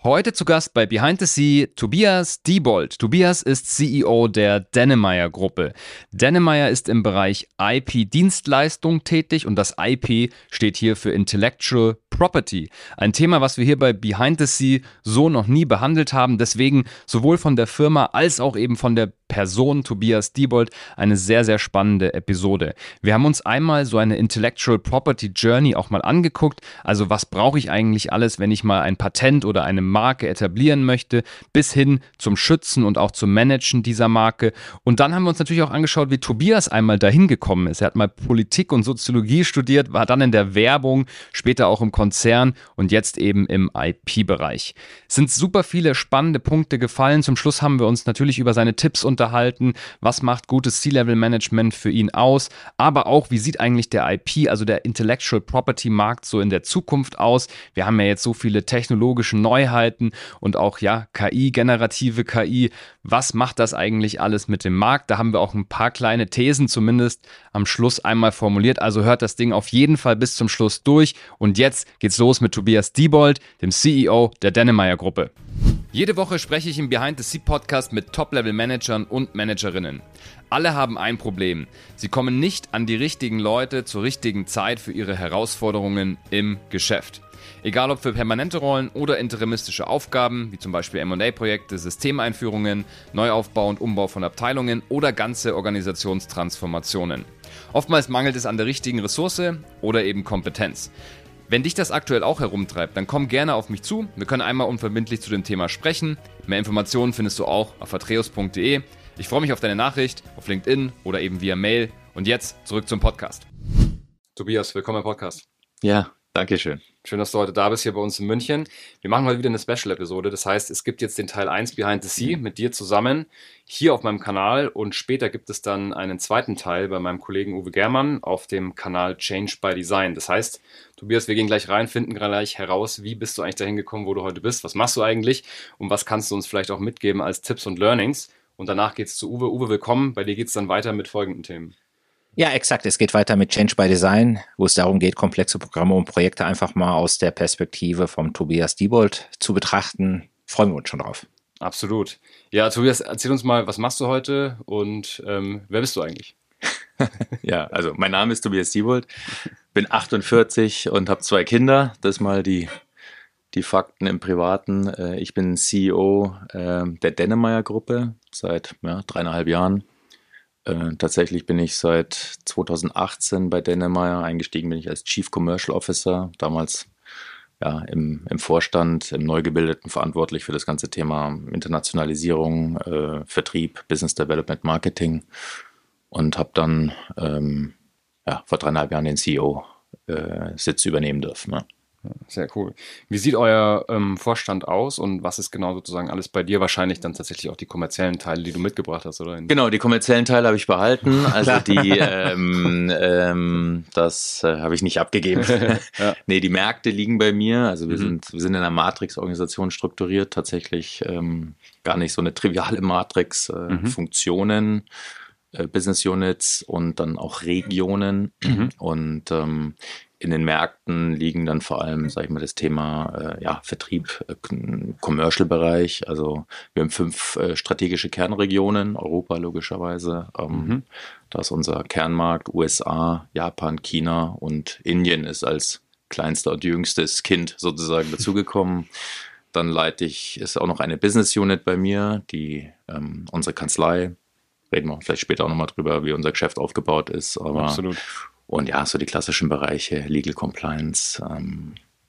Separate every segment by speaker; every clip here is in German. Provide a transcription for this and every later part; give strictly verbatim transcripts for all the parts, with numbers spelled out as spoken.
Speaker 1: Heute zu Gast bei Behind the Sea Tobias Diebold. Tobias ist C E O der Dänemeyer Gruppe. Dänemeyer ist im Bereich I P-Dienstleistung tätig und das I P steht hier für Intellectual Property. Ein Thema, was wir hier bei Behind the Sea so noch nie behandelt haben. Deswegen sowohl von der Firma als auch eben von der Person Tobias Diebold eine sehr, sehr spannende Episode. Wir haben uns einmal so eine Intellectual Property Journey auch mal angeguckt. Also was brauche ich eigentlich alles, wenn ich mal ein Patent oder eine Marke etablieren möchte, bis hin zum Schützen und auch zum Managen dieser Marke. Und dann haben wir uns natürlich auch angeschaut, wie Tobias einmal dahin gekommen ist. Er hat mal Politik und Soziologie studiert, war dann in der Werbung, später auch im Konzern und jetzt eben im I P-Bereich. Es sind super viele spannende Punkte gefallen. Zum Schluss haben wir uns natürlich über seine Tipps unterhalten. Was macht gutes C-Level-Management für ihn aus? Aber auch, wie sieht eigentlich der I P, also der Intellectual Property-Markt so in der Zukunft aus? Wir haben ja jetzt so viele technologische Neuheiten und auch ja K I, generative K I. Was macht das eigentlich alles mit dem Markt? Da haben wir auch ein paar kleine Thesen zumindest am Schluss einmal formuliert. Also hört das Ding auf jeden Fall bis zum Schluss durch. Und jetzt geht's los mit Tobias Diebold, dem C E O der Dänemeyer Gruppe. Jede Woche spreche ich im Behind the Sea Podcast mit Top-Level-Managern und Managerinnen. Alle haben ein Problem. Sie kommen nicht an die richtigen Leute zur richtigen Zeit für ihre Herausforderungen im Geschäft. Egal ob für permanente Rollen oder interimistische Aufgaben, wie zum Beispiel M und A-Projekte, Systemeinführungen, Neuaufbau und Umbau von Abteilungen oder ganze Organisationstransformationen. Oftmals mangelt es an der richtigen Ressource oder eben Kompetenz. Wenn dich das aktuell auch herumtreibt, dann komm gerne auf mich zu. Wir können einmal unverbindlich zu dem Thema sprechen. Mehr Informationen findest du auch auf atreus punkt de. Ich freue mich auf deine Nachricht, auf LinkedIn oder eben via Mail. Und jetzt zurück zum Podcast. Tobias, willkommen im Podcast.
Speaker 2: Ja, danke schön.
Speaker 1: Schön, dass du heute da bist, hier bei uns in München. Wir machen heute wieder eine Special-Episode. Das heißt, es gibt jetzt den Teil eins Behind the Sea mit dir zusammen hier auf meinem Kanal. Und später gibt es dann einen zweiten Teil bei meinem Kollegen Uwe Germann auf dem Kanal Change by Design. Das heißt, Tobias, wir gehen gleich rein, finden gleich heraus, wie bist du eigentlich dahin gekommen, wo du heute bist? Was machst du eigentlich? Und was kannst du uns vielleicht auch mitgeben als Tipps und Learnings? Und danach geht es zu Uwe. Uwe, willkommen. Bei dir geht es dann weiter mit folgenden Themen.
Speaker 2: Ja, exakt. Es geht weiter mit Change by Design, wo es darum geht, komplexe Programme und Projekte einfach mal aus der Perspektive vom Tobias Diebold zu betrachten. Freuen wir uns schon drauf.
Speaker 1: Absolut. Ja, Tobias, erzähl uns mal, was machst du heute und ähm, wer bist du eigentlich?
Speaker 2: Ja, also mein Name ist Tobias Diebold, bin achtundvierzig und habe zwei Kinder. Das mal die, die Fakten im Privaten. Ich bin C E O der Dänemeyer Gruppe seit ja, dreieinhalb Jahren. Äh, tatsächlich bin ich seit zweitausendachtzehn bei Dänemeyer, eingestiegen bin ich als Chief Commercial Officer, damals ja, im, im Vorstand, im Neugebildeten verantwortlich für das ganze Thema Internationalisierung, äh, Vertrieb, Business Development, Marketing und habe dann ähm, ja, vor dreieinhalb Jahren den C E O-Sitz äh, übernehmen dürfen. Ja.
Speaker 1: Sehr cool. Wie sieht euer ähm, Vorstand aus und was ist genau sozusagen alles bei dir? Wahrscheinlich dann tatsächlich auch die kommerziellen Teile, die du mitgebracht hast, oder?
Speaker 2: Genau, die kommerziellen Teile habe ich behalten. Also die, ähm, ähm, das äh, habe ich nicht abgegeben. Ja. Nee, die Märkte liegen bei mir. Also wir, mhm. sind, wir sind in einer Matrix-Organisation strukturiert. Tatsächlich ähm, gar nicht so eine triviale Matrix. Äh, mhm. Funktionen, äh, Business Units und dann auch Regionen. Mhm. Und ähm, in den Märkten liegen dann vor allem, sage ich mal, das Thema äh, ja, Vertrieb, äh, Commercial-Bereich. Also wir haben fünf äh, strategische Kernregionen, Europa logischerweise. Ähm, mhm. Da ist unser Kernmarkt U S A, Japan, China und Indien ist als kleinster und jüngstes Kind sozusagen dazugekommen. Dann leite ich, ist auch noch eine Business Unit bei mir, die ähm, unsere Kanzlei, reden wir vielleicht später auch nochmal drüber, wie unser Geschäft aufgebaut ist. Aber
Speaker 1: absolut.
Speaker 2: Und ja, so die klassischen Bereiche, Legal Compliance ähm,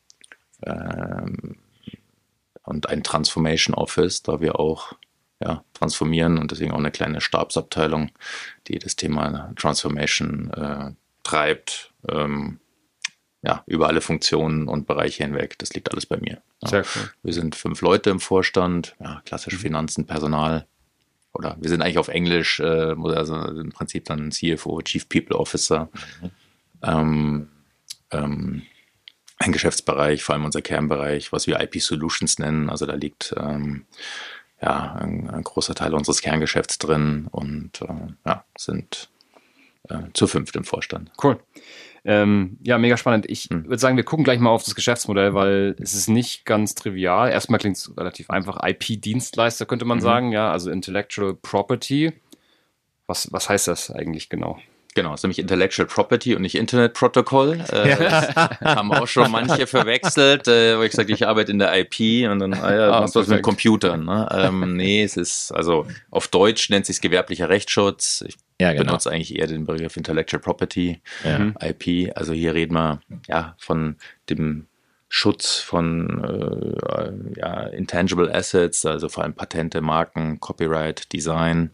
Speaker 2: ähm, und ein Transformation Office, da wir auch ja, transformieren und deswegen auch eine kleine Stabsabteilung, die das Thema Transformation äh, treibt, ähm, ja, über alle Funktionen und Bereiche hinweg. Das liegt alles bei mir. Ja.
Speaker 1: Sehr cool.
Speaker 2: Wir sind fünf Leute im Vorstand, ja, klassisch Finanzen, Personal. Oder wir sind eigentlich auf Englisch, äh, also im Prinzip dann C F O, Chief People Officer. Mhm. Ähm, ähm, ein Geschäftsbereich, vor allem unser Kernbereich, was wir I P Solutions nennen. Also da liegt ähm, ja, ein, ein großer Teil unseres Kerngeschäfts drin und äh, ja, sind äh, zu fünft im Vorstand.
Speaker 1: Cool. Ähm, ja, mega spannend. Ich
Speaker 2: Hm.
Speaker 1: würde sagen, wir gucken gleich mal auf das Geschäftsmodell, weil es ist nicht ganz trivial. Erstmal klingt es relativ einfach. I P-Dienstleister könnte man
Speaker 2: Mhm.
Speaker 1: sagen, ja, also Intellectual Property. Was, was heißt das eigentlich genau?
Speaker 2: Genau, es ist nämlich Intellectual Property und nicht Internet Protocol. Äh, das haben auch schon manche verwechselt, äh, wo ich gesagt, ich arbeite in der I P und dann, ah ja,
Speaker 1: Ah,
Speaker 2: machst du was mit
Speaker 1: perfekt.
Speaker 2: Computern. Ne? Ähm, nee, es ist, also auf Deutsch nennt sich gewerblicher Rechtsschutz. Ich
Speaker 3: Ja, genau.
Speaker 2: benutze eigentlich eher den Begriff Intellectual Property,
Speaker 3: Ja.
Speaker 2: I P. Also hier reden wir ja von dem Schutz von äh, ja, Intangible Assets, also vor allem Patente, Marken, Copyright, Design.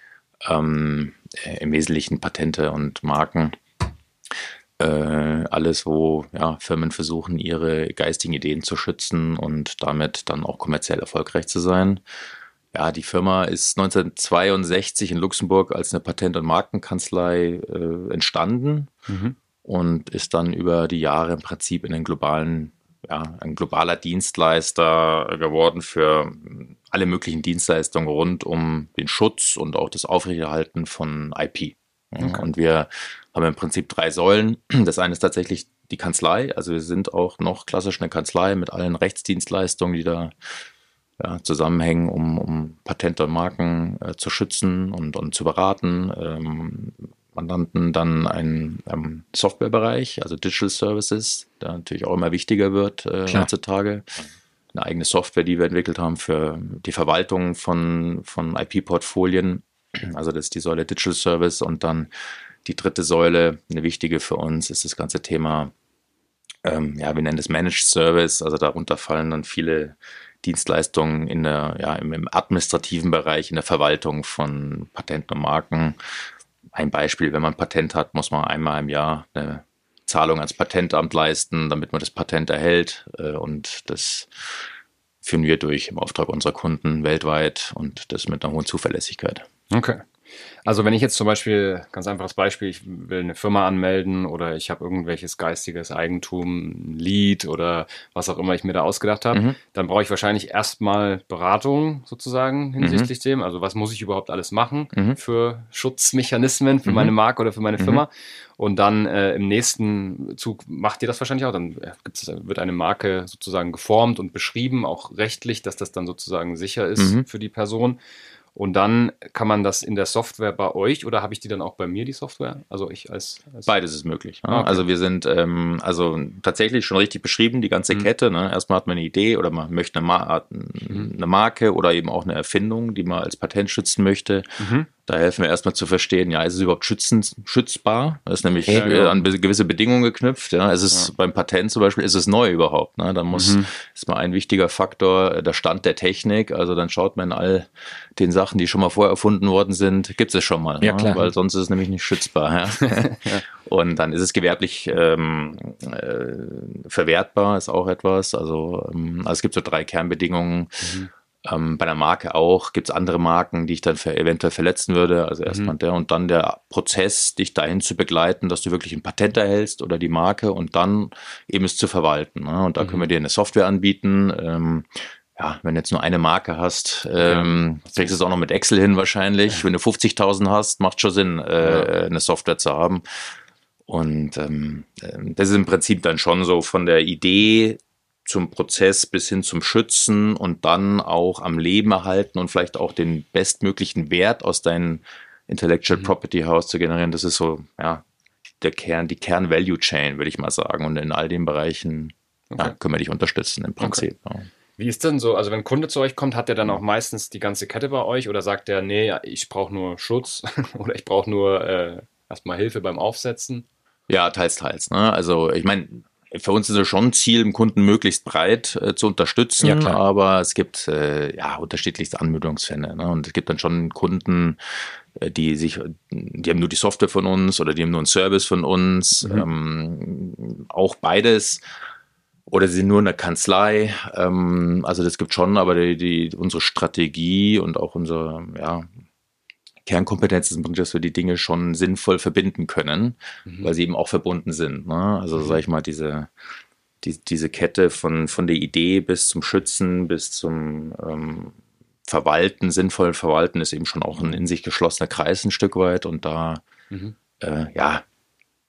Speaker 2: Ähm, im Wesentlichen Patente und Marken. Äh, alles, wo ja, Firmen versuchen, ihre geistigen Ideen zu schützen und damit dann auch kommerziell erfolgreich zu sein. Ja, die Firma ist neunzehnhundertzweiundsechzig in Luxemburg als eine Patent- und Markenkanzlei äh, entstanden
Speaker 1: Mhm.
Speaker 2: und ist dann über die Jahre im Prinzip in den globalen Ja, ein globaler Dienstleister geworden für alle möglichen Dienstleistungen rund um den Schutz und auch das Aufrechterhalten von I P. Ja,
Speaker 1: Okay.
Speaker 2: und wir haben im Prinzip drei Säulen. Das eine ist tatsächlich die Kanzlei. Also wir sind auch noch klassisch eine Kanzlei mit allen Rechtsdienstleistungen, die da ja, zusammenhängen, um, um Patente und Marken äh, zu schützen und, und zu beraten. Ähm, Mandanten dann einen ähm, Softwarebereich, also Digital Services, der natürlich auch immer wichtiger wird äh, heutzutage. Eine eigene Software, die wir entwickelt haben für die Verwaltung von, von I P-Portfolien. Also das ist die Säule Digital Service. Und dann die dritte Säule, eine wichtige für uns, ist das ganze Thema, ähm, ja, wir nennen das Managed Service. Also darunter fallen dann viele Dienstleistungen in der, ja, im, im administrativen Bereich, in der Verwaltung von Patenten und Marken. Ein Beispiel, wenn man ein Patent hat, muss man einmal im Jahr eine Zahlung ans Patentamt leisten, damit man das Patent erhält. Und das führen wir durch im Auftrag unserer Kunden weltweit und das mit einer hohen Zuverlässigkeit.
Speaker 1: Okay. Also wenn ich jetzt zum Beispiel, ganz einfaches Beispiel, ich will eine Firma anmelden oder ich habe irgendwelches geistiges Eigentum, ein Lied oder was auch immer ich mir da ausgedacht habe,
Speaker 2: Mhm.
Speaker 1: dann brauche ich wahrscheinlich erstmal Beratung sozusagen hinsichtlich dem. Also was muss ich überhaupt alles machen
Speaker 2: Mhm.
Speaker 1: für Schutzmechanismen für
Speaker 2: Mhm.
Speaker 1: meine Marke oder für meine
Speaker 2: Mhm.
Speaker 1: Firma. Und dann äh, im nächsten Zug macht ihr das wahrscheinlich auch. Dann äh, gibt's, wird eine Marke sozusagen geformt und beschrieben, auch rechtlich, dass das dann sozusagen sicher ist
Speaker 2: Mhm.
Speaker 1: für die Person. Und dann kann man das in der Software bei euch oder habe ich die dann auch bei mir, die Software? Also ich als... als
Speaker 2: Beides ist möglich. Ne?
Speaker 1: Ah, okay.
Speaker 2: Also wir sind ähm, also tatsächlich schon richtig beschrieben, die ganze
Speaker 1: Mhm.
Speaker 2: Kette. Ne? Erstmal hat man eine Idee oder man möchte eine, Ma eine Marke oder eben auch eine Erfindung, die man als Patent schützen möchte.
Speaker 1: Mhm.
Speaker 2: Da helfen wir erstmal zu verstehen, ja, ist es überhaupt schützens, schützbar? Das ist nämlich
Speaker 1: Ja,
Speaker 2: äh,
Speaker 1: genau.
Speaker 2: an be- gewisse Bedingungen geknüpft. Ja? Es ist
Speaker 1: Ja.
Speaker 2: beim Patent zum Beispiel, ist es neu überhaupt? Ne? Da muss,
Speaker 1: Mhm.
Speaker 2: ist mal ein wichtiger Faktor äh, der Stand der Technik. Also dann schaut man in all den Sachen, die schon mal vorher erfunden worden sind, gibt es schon mal.
Speaker 3: Ja,
Speaker 2: ne?
Speaker 3: klar.
Speaker 2: Weil sonst ist es nämlich nicht schützbar. Ja? Und dann ist es gewerblich ähm, äh, verwertbar, ist auch etwas. Also, ähm, also es gibt so drei Kernbedingungen.
Speaker 1: Mhm.
Speaker 2: Ähm, bei der Marke auch gibt es andere Marken, die ich dann für, eventuell verletzen würde. Also erstmal
Speaker 1: Mhm.
Speaker 2: der und dann der Prozess, dich dahin zu begleiten, dass du wirklich ein Patent erhältst oder die Marke und dann eben es zu verwalten. Ne? Und da
Speaker 1: Mhm.
Speaker 2: können wir dir eine Software anbieten. Ähm, ja, wenn du jetzt nur eine Marke hast, ähm, kriegst du es auch noch mit Excel hin wahrscheinlich.
Speaker 1: Ja.
Speaker 2: Wenn du fünfzigtausend hast, macht schon Sinn, äh,
Speaker 1: Ja.
Speaker 2: eine Software zu haben. Und ähm, das ist im Prinzip dann schon so von der Idee zum Prozess bis hin zum Schützen und dann auch am Leben erhalten und vielleicht auch den bestmöglichen Wert aus deinem Intellectual
Speaker 1: Mhm.
Speaker 2: Property House zu generieren. Das ist so, ja, der Kern, die Kern-Value-Chain, würde ich mal sagen. Und in all den Bereichen
Speaker 1: Okay.
Speaker 2: ja, können wir dich unterstützen im Prinzip. Ja.
Speaker 1: Wie ist denn so, also wenn ein Kunde zu euch kommt, hat der dann auch meistens die ganze Kette bei euch oder sagt der, nee, ich brauche nur Schutz oder ich brauche nur äh, erstmal Hilfe beim Aufsetzen?
Speaker 2: Ja, teils, teils. Ne? Also ich meine, für uns ist es schon ein Ziel, den Kunden möglichst breit äh, zu unterstützen,
Speaker 3: Ja, klar.
Speaker 2: aber es gibt äh, ja unterschiedlichste Anmutung,sfälle. Ne? Und es gibt dann schon Kunden, äh, die sich, die haben nur die Software von uns oder die haben nur einen Service von uns,
Speaker 1: Mhm.
Speaker 2: ähm, auch beides. Oder sie sind nur in der Kanzlei. Ähm, also das gibt schon, aber die, die, unsere Strategie und auch unsere ja, Kernkompetenz ist, dass wir die Dinge schon sinnvoll verbinden können,
Speaker 1: Mhm.
Speaker 2: weil sie eben auch verbunden sind. Ne? Also
Speaker 1: Mhm.
Speaker 2: sag ich mal, diese, die, diese Kette von, von der Idee bis zum Schützen, bis zum ähm, Verwalten, sinnvoll Verwalten, ist eben schon auch ein in sich geschlossener Kreis ein Stück weit. Und da
Speaker 1: Mhm.
Speaker 2: äh, ja,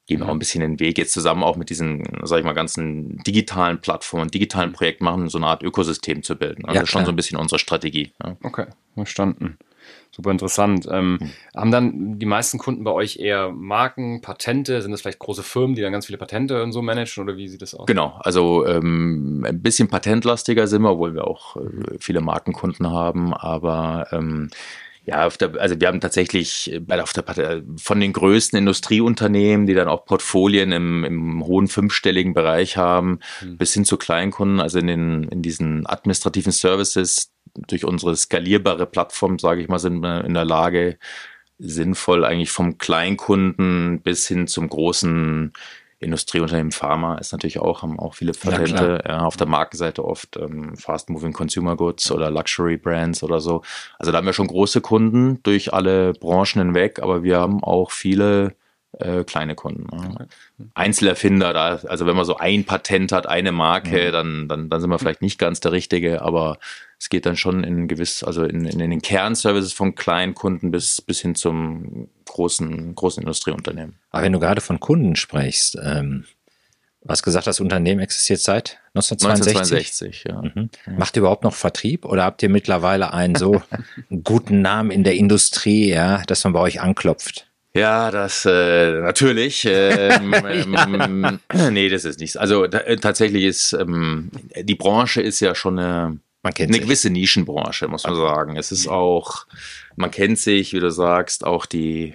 Speaker 2: gehen wir auch ein bisschen den Weg jetzt zusammen auch mit diesen, sag ich mal, ganzen digitalen Plattformen, digitalen Projekten machen, so eine Art Ökosystem zu bilden. Also
Speaker 1: Ja,
Speaker 2: das ist schon so ein bisschen unsere Strategie. Ja.
Speaker 1: Okay, verstanden. Super interessant. Ähm, mhm. Haben dann die meisten Kunden bei euch eher Marken, Patente? Sind das vielleicht große Firmen, die dann ganz viele Patente und so managen oder wie sieht das aus?
Speaker 2: Genau, also ähm, ein bisschen patentlastiger sind wir, obwohl wir auch äh, viele Markenkunden haben, aber ähm, ja, auf der, also wir haben tatsächlich auf der, von den größten Industrieunternehmen, die dann auch Portfolien im, im hohen fünfstelligen Bereich haben, mhm. bis hin zu Kleinkunden, also in den in diesen administrativen Services durch unsere skalierbare Plattform, sage ich mal, sind wir in der Lage, sinnvoll eigentlich vom Kleinkunden bis hin zum großen Industrieunternehmen. Pharma ist natürlich auch, haben auch viele Patente, ja, ja, auf der Markenseite oft ähm, Fast-Moving Consumer Goods oder Luxury Brands oder so. Also da haben wir schon große Kunden durch alle Branchen hinweg, aber wir haben auch viele äh, kleine Kunden. Ja. Einzelerfinder, da, also wenn man so ein Patent hat, eine Marke, mhm. dann, dann, dann sind wir vielleicht nicht ganz der Richtige, aber es geht dann schon in gewiss, also in, in den Kernservices von kleinen Kunden bis, bis hin zum großen, großen Industrieunternehmen.
Speaker 3: Aber wenn du gerade von Kunden sprichst, ähm, du hast gesagt, das Unternehmen existiert seit neunzehnhundertzweiundsechzig?
Speaker 2: neunzehnhundertzweiundsechzig, ja.
Speaker 3: Mhm. Macht ihr überhaupt noch Vertrieb oder habt ihr mittlerweile einen so guten Namen in der Industrie, ja, dass man bei euch anklopft?
Speaker 2: Ja, das äh, natürlich. Ähm, ähm, nee, das ist nichts. Also da, tatsächlich ist ähm, die Branche ist ja schon eine,
Speaker 3: man kennt
Speaker 2: eine
Speaker 3: sich.
Speaker 2: gewisse Nischenbranche, muss man sagen. Es ist auch, man kennt sich, wie du sagst, auch die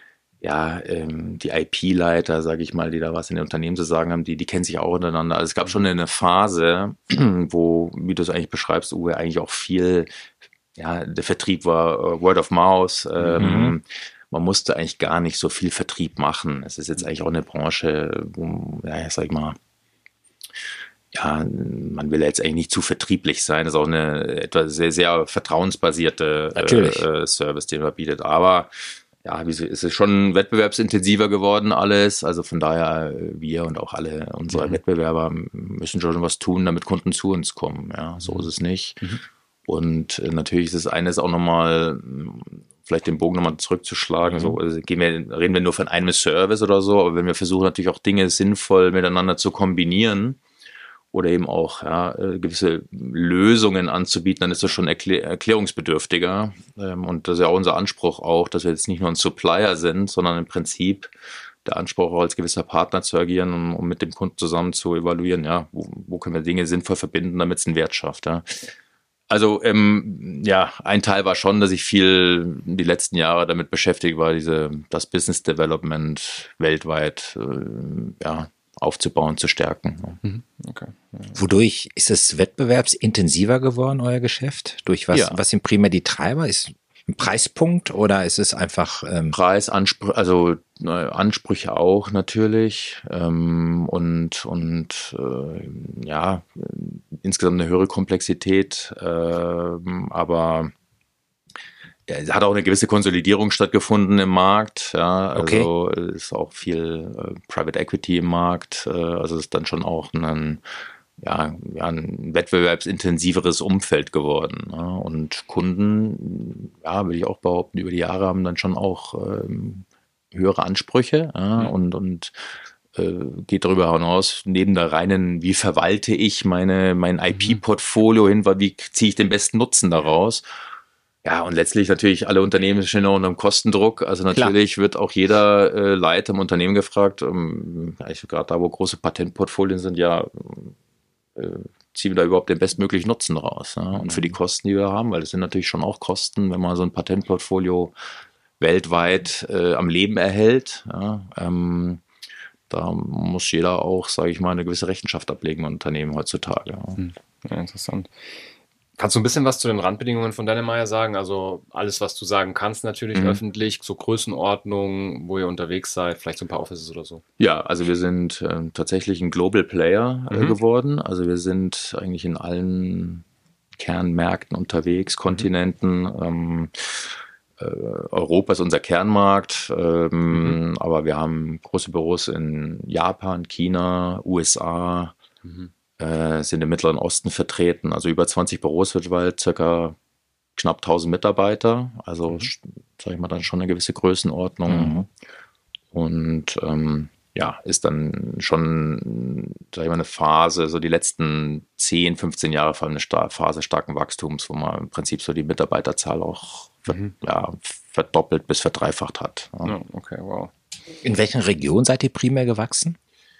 Speaker 2: ja ähm, die I P-Leiter, sage ich mal, die da was in den Unternehmen zu sagen haben, die die kennen sich auch untereinander. Also es gab schon eine Phase, wo, wie du es eigentlich beschreibst, Uwe, eigentlich auch viel, ja, der Vertrieb war uh, Word of Mouth. Ähm, mhm. Man musste eigentlich gar nicht so viel Vertrieb machen. Es ist jetzt eigentlich auch eine Branche, wo, ja, sag ich mal, ja, man will jetzt eigentlich nicht zu vertrieblich sein. Das ist auch eine etwas sehr, sehr vertrauensbasierte äh, Service, den man bietet. Aber ja, es ist schon wettbewerbsintensiver geworden alles. Also von daher, wir und auch alle unsere mhm. Wettbewerber müssen schon was tun, damit Kunden zu uns kommen. Ja, so ist es nicht. Mhm. Und äh, natürlich ist es eines auch nochmal, vielleicht den Bogen nochmal zurückzuschlagen. Mhm. So, also gehen wir, reden wir nur von einem Service oder so, aber wenn wir versuchen natürlich auch Dinge sinnvoll miteinander zu kombinieren oder eben auch ja, gewisse Lösungen anzubieten, dann ist das schon erklär- erklärungsbedürftiger. Ähm, und das ist ja auch unser Anspruch auch, dass wir jetzt nicht nur ein Supplier sind, sondern im Prinzip der Anspruch auch als gewisser Partner zu agieren, um, um mit dem Kunden zusammen zu evaluieren, ja, wo, wo können wir Dinge sinnvoll verbinden, damit es einen Wert schafft. Ja. Also ähm, ja, ein Teil war schon, dass ich viel die letzten Jahre damit beschäftigt war, diese das Business Development weltweit äh, ja, aufzubauen, zu stärken.
Speaker 3: Mhm. Okay. Ja. Wodurch ist es wettbewerbsintensiver geworden, euer Geschäft? Durch was, ja. was sind primär die Treiber? Ist ein Preispunkt oder ist es einfach ähm
Speaker 2: Preis, Anspr- also äh, Ansprüche auch natürlich ähm, und und äh, ja insgesamt eine höhere Komplexität, äh, aber ja, es hat auch eine gewisse Konsolidierung stattgefunden im Markt. Ja, also okay. ist auch viel äh, Private Equity im Markt, äh, also ist dann schon auch ein Ja, ja, ein wettbewerbsintensiveres Umfeld geworden. Ja. Und Kunden, ja, würde ich auch behaupten, über die Jahre haben dann schon auch ähm, höhere Ansprüche ja, mhm. und, und äh, geht darüber hinaus, neben der reinen, wie verwalte ich meine, mein I P-Portfolio hin, wie ziehe ich den besten Nutzen daraus? Ja, und letztlich natürlich alle Unternehmen stehen unter einem Kostendruck. Also natürlich Klar. wird auch jeder äh, Leiter im Unternehmen gefragt, ähm, gerade da, wo große Patentportfolien sind, ja, ziehen wir da überhaupt den bestmöglichen Nutzen raus. Ja? Und für die Kosten, die wir haben, weil das sind natürlich schon auch Kosten, wenn man so ein Patentportfolio weltweit äh, am Leben erhält, ja? ähm, da muss jeder auch, sage ich mal, eine gewisse Rechenschaft ablegen im Unternehmen heutzutage. Ja.
Speaker 1: Ja, interessant. Kannst du ein bisschen was zu den Randbedingungen von Dänemeyer sagen? Also alles, was du sagen kannst, natürlich mhm. öffentlich, so Größenordnung, wo ihr unterwegs seid, vielleicht so ein paar Offices oder so.
Speaker 2: Ja, also wir sind äh, tatsächlich ein Global Player äh, mhm. geworden. Also wir sind eigentlich in allen Kernmärkten unterwegs, Kontinenten. Mhm. Ähm, äh, Europa ist unser Kernmarkt, ähm, mhm. aber wir haben große Büros in Japan, China, U S A, mhm. sind im Mittleren Osten vertreten, also über zwanzig Büros weltweit, circa knapp tausend Mitarbeiter, also mhm. sage ich mal dann schon eine gewisse Größenordnung. Mhm. Und ähm, ja, ist dann schon, sag ich mal, eine Phase, so die letzten zehn, fünfzehn Jahre vor allem eine Star- Phase starken Wachstums, wo man im Prinzip so die Mitarbeiterzahl auch ver-
Speaker 1: Mhm.
Speaker 2: ja, verdoppelt bis verdreifacht hat. Ja.
Speaker 1: Ja, okay, wow.
Speaker 3: In welchen Regionen seid ihr primär gewachsen?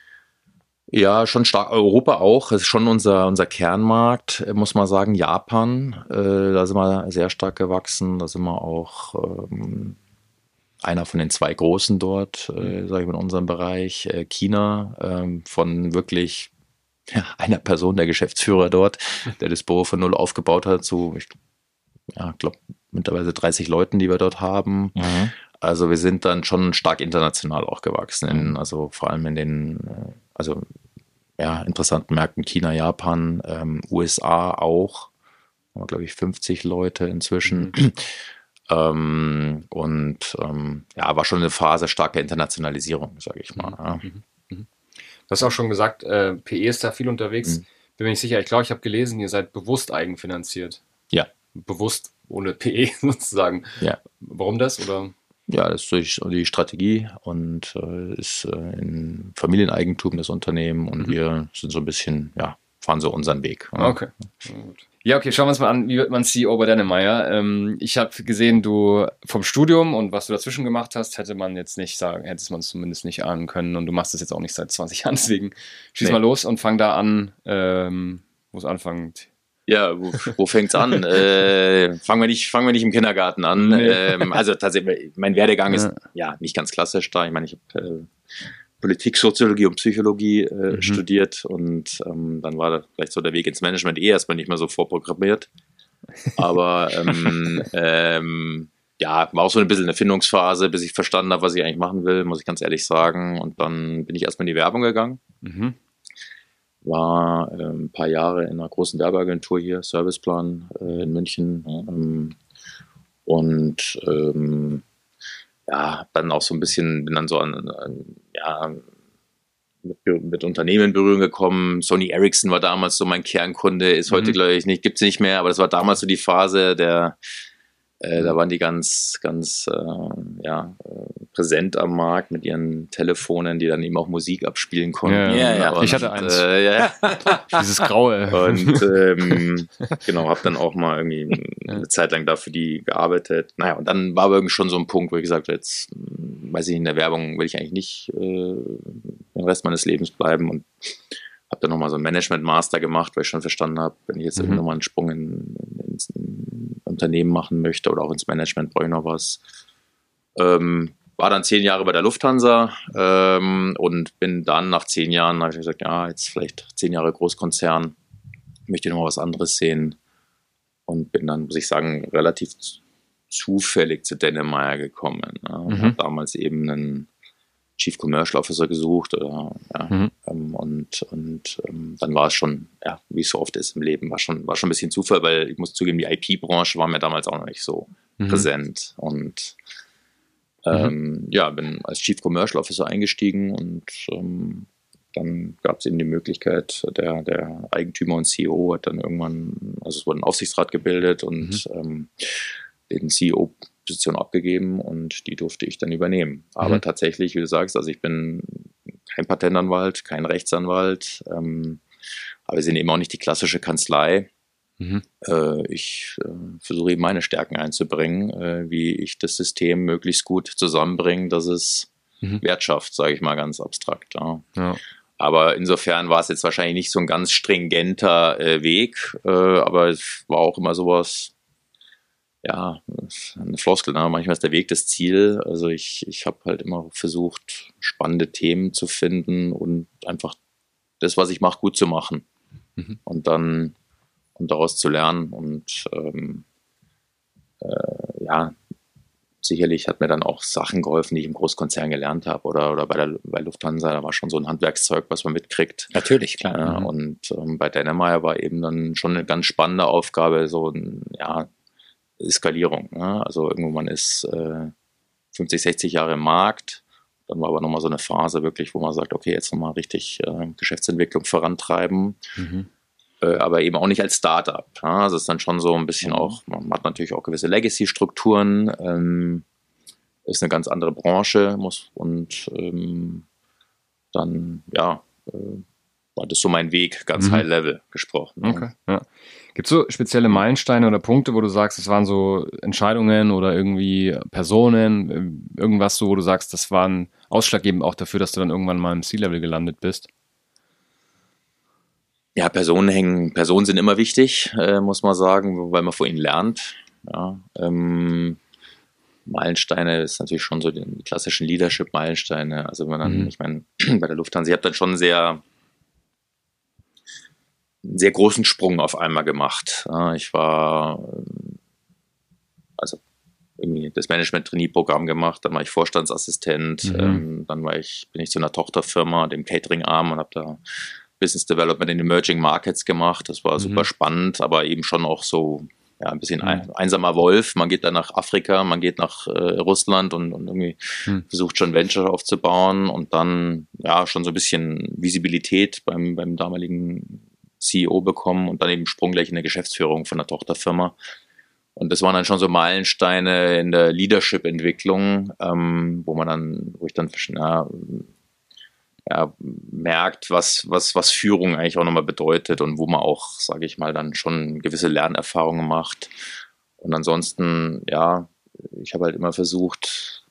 Speaker 2: Ja, schon stark. Europa auch. Das ist schon unser, unser Kernmarkt, muss man sagen. Japan, äh, da sind wir sehr stark gewachsen. Da sind wir auch ähm, einer von den zwei Großen dort, äh, sage ich mal, in unserem Bereich. Äh, China, ähm, von wirklich ja, einer Person, der Geschäftsführer dort, der das Büro von null aufgebaut hat, zu, ich ja, glaube, mittlerweile dreißig Leuten, die wir dort haben.
Speaker 3: Mhm.
Speaker 2: Also wir sind dann schon stark international auch gewachsen, in, also vor allem in den, äh, also ja, interessanten Märkten China, Japan, ähm, U S A auch, haben wir, glaube ich, fünfzig Leute inzwischen. Mhm. ähm, und ähm, ja, war schon eine Phase starker Internationalisierung, sage ich mal. Ja.
Speaker 1: Mhm. Mhm. Du hast auch schon gesagt, äh, P E ist da viel unterwegs. Mhm. Bin mir nicht sicher, ich glaube, ich habe gelesen, ihr seid bewusst eigenfinanziert.
Speaker 2: Ja.
Speaker 1: Bewusst ohne P E sozusagen.
Speaker 2: Ja.
Speaker 1: Warum das? Oder?
Speaker 2: Ja, das ist durch die Strategie und äh, ist äh, in Familieneigentum das Unternehmen und mhm. wir sind so ein bisschen, ja, fahren so unseren Weg. Ja.
Speaker 1: Okay. Ja, okay, schauen wir uns mal an, wie wird man C E O bei Dänemeyer? Ähm, ich habe gesehen, du vom Studium und was du dazwischen gemacht hast, hätte man jetzt nicht sagen, hätte man zumindest nicht ahnen können und du machst das jetzt auch nicht seit zwanzig Jahren, deswegen schieß nee. mal los und fang da an, ähm, wo es anfängt.
Speaker 2: Ja, wo, wo fängt's an? äh, fangen wir nicht, fangen wir nicht im Kindergarten an. Nee. Ähm, also tatsächlich, mein Werdegang ist ja, ja nicht ganz klassisch da. Ich meine, ich habe äh, Politik, Soziologie und Psychologie äh, mhm. studiert und ähm, dann war da vielleicht so der Weg ins Management eh erstmal nicht mehr so vorprogrammiert. Aber ähm, ähm, ja, war auch so ein bisschen eine Findungsphase, bis ich verstanden habe, was ich eigentlich machen will, muss ich ganz ehrlich sagen. Und dann bin ich erstmal in die Werbung gegangen. Mhm. War äh, ein paar Jahre in einer großen Werbeagentur hier, Serviceplan äh, in München. Ähm, und ähm, ja, dann auch so ein bisschen, bin dann so an, an ja, mit, mit Unternehmen in Berührung gekommen. Sony Ericsson war damals so mein Kernkunde, ist heute, mhm. glaube ich, nicht, gibt es nicht mehr, aber das war damals so die Phase der, äh, da waren die ganz, ganz äh, ja, präsent am Markt mit ihren Telefonen, die dann eben auch Musik abspielen konnten.
Speaker 1: Ja, ja, ja. Und, ich hatte eins. Äh, ja. Dieses graue.
Speaker 2: Und ähm, genau, habe dann auch mal irgendwie eine Zeit lang da für die gearbeitet. Naja, und dann war aber irgendwie schon so ein Punkt, wo ich gesagt habe, jetzt weiß ich, in der Werbung will ich eigentlich nicht äh, den Rest meines Lebens bleiben und habe dann nochmal so einen Management-Master gemacht, weil ich schon verstanden habe, wenn ich jetzt mhm. irgendwie nochmal einen Sprung in, in, ins Unternehmen machen möchte oder auch ins Management, brauche ich noch was. Ähm, war dann zehn Jahre bei der Lufthansa ähm, und bin dann nach zehn Jahren, habe ich gesagt, ja, jetzt vielleicht zehn Jahre Großkonzern, möchte noch mal was anderes sehen und bin dann, muss ich sagen, relativ zufällig zu Dänemeyer gekommen. Ja. Mhm. Habe damals eben einen Chief Commercial Officer gesucht oder, ja, mhm. ähm, und, und ähm, dann war es schon, ja, wie es so oft ist im Leben, war schon, war schon ein bisschen Zufall, weil ich muss zugeben, die I P-Branche war mir damals auch noch nicht so mhm. präsent und ähm, mhm. ja, bin als Chief Commercial Officer eingestiegen und ähm, dann gab es eben die Möglichkeit, der, der Eigentümer und C E O hat dann irgendwann, also es wurde ein Aufsichtsrat gebildet und mhm. ähm, den C E O-Position abgegeben und die durfte ich dann übernehmen. Aber mhm. tatsächlich, wie du sagst, also ich bin kein Patentanwalt, kein Rechtsanwalt, ähm, aber wir sind eben auch nicht die klassische Kanzlei. Mhm. Äh, ich äh, versuche eben meine Stärken einzubringen, äh, wie ich das System möglichst gut zusammenbringe, dass es mhm. Wert schafft, sage ich mal ganz abstrakt. Ja. Ja. Aber insofern war es jetzt wahrscheinlich nicht so ein ganz stringenter äh, Weg, äh, aber es war auch immer sowas, ja, eine Floskel, ne? Manchmal ist der Weg das Ziel. Also ich, ich habe halt immer versucht, spannende Themen zu finden und einfach das, was ich mache, gut zu machen. Mhm. Und dann und daraus zu lernen. Und ähm, äh, ja, sicherlich hat mir dann auch Sachen geholfen, die ich im Großkonzern gelernt habe oder, oder bei der bei Lufthansa, da war schon so ein Handwerkszeug, was man mitkriegt.
Speaker 3: Natürlich, klar.
Speaker 2: Ja, mhm. Und ähm, bei Dänemeyer war eben dann schon eine ganz spannende Aufgabe, so ein, ja, Skalierung. Ne? Also irgendwo man ist äh, fünfzig, sechzig Jahre im Markt, dann war aber nochmal so eine Phase wirklich, wo man sagt, okay, jetzt nochmal richtig äh, Geschäftsentwicklung vorantreiben, mhm. äh, aber eben auch nicht als Startup. Ja? Also es ist dann schon so ein bisschen mhm. auch, man hat natürlich auch gewisse Legacy-Strukturen, ähm, ist eine ganz andere Branche muss und ähm, dann, ja, äh, war das so mein Weg, ganz
Speaker 1: Mhm.
Speaker 2: high level gesprochen.
Speaker 1: Okay, ja. Gibt es so spezielle Meilensteine oder Punkte, wo du sagst, es waren so Entscheidungen oder irgendwie Personen, äh, irgendwas so, wo du sagst, das waren ausschlaggebend auch dafür, dass du dann irgendwann mal im C-Level gelandet bist?
Speaker 2: Ja, Personen hängen, Personen sind immer wichtig, äh, muss man sagen, weil man von ihnen lernt. Ja, ähm, Meilensteine ist natürlich schon so die klassischen Leadership-Meilensteine. Also wenn man dann,
Speaker 1: Mhm.
Speaker 2: ich meine, bei der Lufthansa, ich habe dann schon sehr, einen sehr großen Sprung auf einmal gemacht. Ja, ich war, ähm, also irgendwie das Management-Trainee-Programm gemacht, dann war ich Vorstandsassistent,
Speaker 1: Mhm.
Speaker 2: ähm, dann war ich, bin ich zu einer Tochterfirma, dem Catering-Arm, und habe da Business Development in Emerging Markets gemacht. Das war
Speaker 1: Mhm.
Speaker 2: super spannend, aber eben schon auch so, ja, ein bisschen
Speaker 1: Mhm.
Speaker 2: ein, einsamer Wolf. Man geht dann nach Afrika, man geht nach äh, Russland und, und irgendwie
Speaker 1: Mhm.
Speaker 2: versucht schon Venture aufzubauen und dann, ja, schon so ein bisschen Visibilität beim, beim damaligen C E O bekommen und dann eben Sprung gleich in der Geschäftsführung von der Tochterfirma. Und das waren dann schon so Meilensteine in der Leadership-Entwicklung, ähm, wo man dann, wo ich dann, ja, ja, merkt, was, was, was Führung eigentlich auch nochmal bedeutet und wo man auch, sage ich mal, dann schon gewisse Lernerfahrungen macht. Und ansonsten, ja, ich habe halt immer versucht,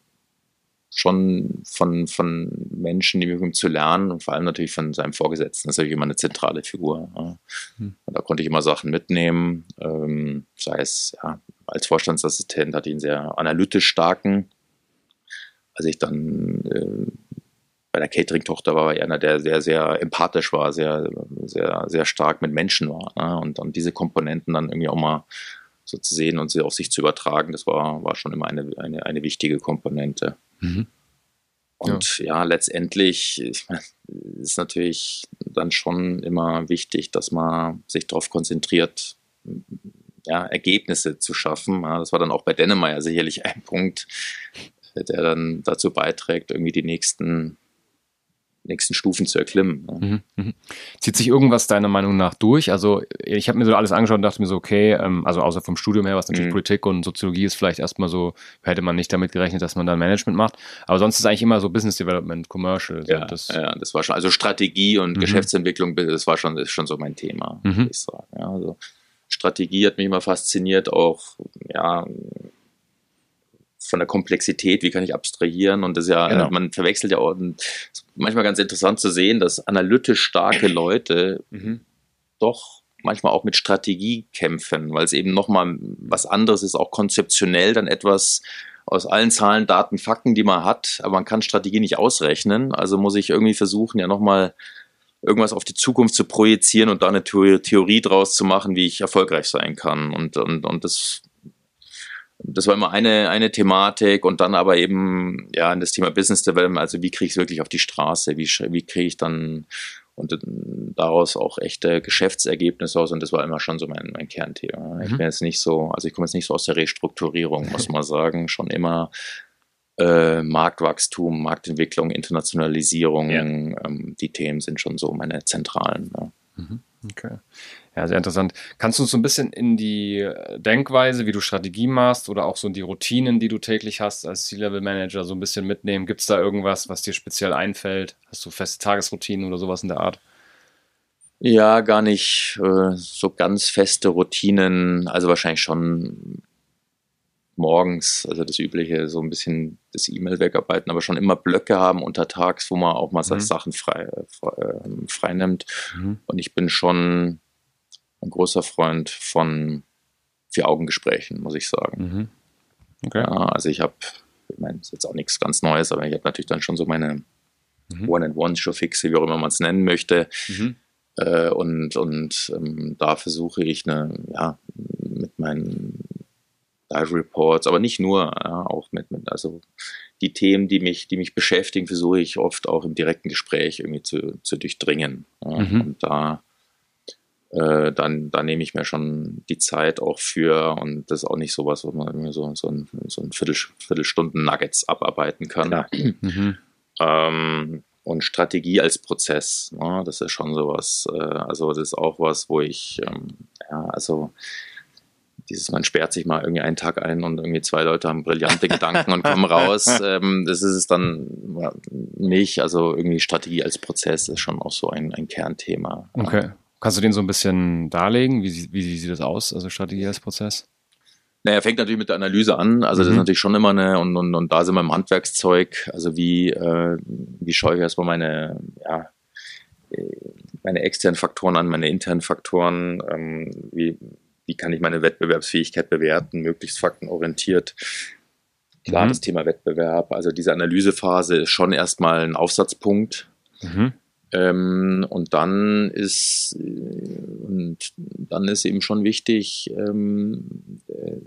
Speaker 2: schon von, von Menschen die Möglichkeit zu lernen und vor allem natürlich von seinem Vorgesetzten. Das ist natürlich immer eine zentrale Figur. Ja. Und da konnte ich immer Sachen mitnehmen, ähm, sei es, ja, als Vorstandsassistent hatte ich einen sehr analytisch starken. Als ich dann äh, bei der Catering-Tochter war, war ich einer, der sehr, sehr empathisch war, sehr, sehr, sehr stark mit Menschen war. Ne? Und, und diese Komponenten dann irgendwie auch mal so zu sehen und sie auf sich zu übertragen, das war, war schon immer eine, eine, eine wichtige Komponente.
Speaker 1: Mhm.
Speaker 2: Und ja, ja letztendlich ich meine, ist natürlich dann schon immer wichtig, dass man sich darauf konzentriert, ja, Ergebnisse zu schaffen. Ja, das war dann auch bei Dennemeyer sicherlich ein Punkt, der dann dazu beiträgt, irgendwie die nächsten nächsten Stufen zu erklimmen.
Speaker 1: Mhm, mhm. Zieht sich irgendwas deiner Meinung nach durch? Also ich habe mir so alles angeschaut und dachte mir so, okay, ähm, also außer vom Studium her, was natürlich mhm. Politik und Soziologie ist, vielleicht erstmal so, hätte man nicht damit gerechnet, dass man dann Management macht. Aber sonst ist eigentlich immer so Business Development, Commercial. So
Speaker 2: ja,
Speaker 1: das,
Speaker 2: ja, das war schon, also Strategie und mhm. Geschäftsentwicklung, das war schon, das ist schon so mein Thema, mhm. würde ich sagen. Ja, also Strategie hat mich immer fasziniert, auch, ja, von der Komplexität, wie kann ich abstrahieren, und das ja, genau. man verwechselt ja auch, manchmal ganz interessant zu sehen, dass analytisch starke Leute mhm. doch manchmal auch mit Strategie kämpfen, weil es eben nochmal was anderes ist, auch konzeptionell dann etwas aus allen Zahlen, Daten, Fakten, die man hat, aber man kann Strategie nicht ausrechnen, also muss ich irgendwie versuchen, ja nochmal irgendwas auf die Zukunft zu projizieren und da eine Theorie draus zu machen, wie ich erfolgreich sein kann, und, und, und das Das war immer eine, eine Thematik, und dann aber eben ja in das Thema Business Development, also wie kriege ich es wirklich auf die Straße, wie, wie kriege ich dann und daraus auch echte Geschäftsergebnisse aus, und das war immer schon so mein, mein Kernthema. Mhm. Ich bin jetzt nicht so, also ich komme jetzt nicht so aus der Restrukturierung, muss man sagen, schon immer äh, Marktwachstum, Marktentwicklung, Internationalisierung, ja. ähm, die Themen sind schon so meine zentralen. Ja.
Speaker 1: Mhm. Okay. Ja, sehr interessant. Kannst du uns so ein bisschen in die Denkweise, wie du Strategie machst, oder auch so in die Routinen, die du täglich hast als C-Level-Manager, so ein bisschen mitnehmen? Gibt es da irgendwas, was dir speziell einfällt? Hast du feste Tagesroutinen oder sowas in der Art?
Speaker 2: Ja, gar nicht äh, so ganz feste Routinen. Also wahrscheinlich schon morgens, also das Übliche, so ein bisschen das E-Mail wegarbeiten, aber schon immer Blöcke haben untertags, wo man auch mal mhm. Sachen frei, frei, frei nimmt. Mhm. Und ich bin schon ein großer Freund von Vier-Augen-Gesprächen, muss ich sagen.
Speaker 1: Mhm. Okay.
Speaker 2: Ja, also ich habe, ich meine, das ist jetzt auch nichts ganz Neues, aber ich habe natürlich dann schon so meine mhm. One-and-One-Show-Fixe, wie auch immer man es nennen möchte. Mhm. Äh, und und ähm, da versuche ich eine, ja, mit meinen Live-Reports, aber nicht nur, ja, auch mit, mit, also die Themen, die mich, die mich beschäftigen, versuche ich oft auch im direkten Gespräch irgendwie zu, zu durchdringen. Ja, mhm. Und da Äh, dann, dann nehme ich mir schon die Zeit auch für, und das ist auch nicht sowas, wo man irgendwie so, so ein, so ein Viertel, Viertelstunden-Nuggets abarbeiten kann. Mhm. Ähm, und Strategie als Prozess, ne, das ist schon sowas, äh, also das ist auch was, wo ich, ähm, ja, also dieses, man sperrt sich mal irgendwie einen Tag ein und irgendwie zwei Leute haben brillante Gedanken und kommen raus. Ähm, das ist es dann nicht. Also irgendwie Strategie als Prozess ist schon auch so ein, ein Kernthema.
Speaker 1: Okay. Kannst du den so ein bisschen darlegen? Wie, wie, wie sieht das aus, also Strategie als Prozess?
Speaker 2: Naja, fängt natürlich mit der Analyse an. Also das mhm. ist natürlich schon immer eine, und, und, und da sind wir im Handwerkszeug. Also wie, äh, wie schaue ich erstmal meine, ja, meine externen Faktoren an, meine internen Faktoren, ähm, wie, wie kann ich meine Wettbewerbsfähigkeit bewerten, möglichst faktenorientiert. Klar, mhm. das Thema Wettbewerb, also diese Analysephase ist schon erstmal ein Aufsatzpunkt. Mhm. Ähm, und dann ist und dann ist eben schon wichtig, ähm,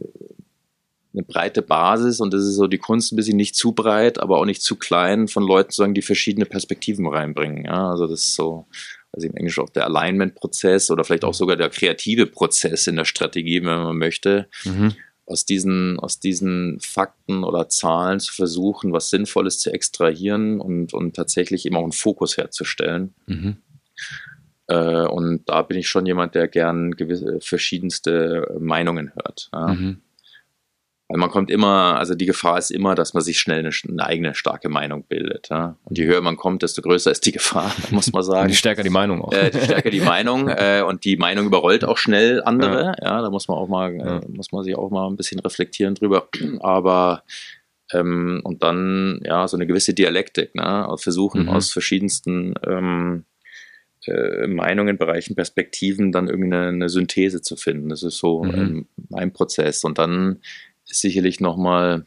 Speaker 2: eine breite Basis, und das ist so die Kunst, ein bisschen nicht zu breit, aber auch nicht zu klein, von Leuten zu sagen, die verschiedene Perspektiven reinbringen. Ja, also das ist so, also im Englischen auch der Alignment-Prozess oder vielleicht auch sogar der kreative Prozess in der Strategie, wenn man möchte, mhm. aus diesen, aus diesen Fakten oder Zahlen zu versuchen, was Sinnvolles zu extrahieren und, und tatsächlich eben auch einen Fokus herzustellen. Mhm. Äh, und da bin ich schon jemand, der gern gewisse verschiedenste Meinungen hört. Ja. Mhm. Weil man kommt immer, also die Gefahr ist immer, dass man sich schnell eine, eine eigene starke Meinung bildet. Ja? Und je höher man kommt, desto größer ist die Gefahr, muss man sagen.
Speaker 1: Und je stärker die Meinung auch.
Speaker 2: Äh, je stärker die Meinung äh, und die Meinung überrollt auch schnell andere. Ja, ja da muss man auch mal, ja. äh, muss man sich auch mal ein bisschen reflektieren drüber. Aber ähm, und dann ja so eine gewisse Dialektik, ne? Versuchen mhm. aus verschiedensten ähm, äh, Meinungen, Bereichen, Perspektiven dann irgendeine eine Synthese zu finden. Das ist so mhm. ähm, ein Prozess. Und dann ist sicherlich nochmal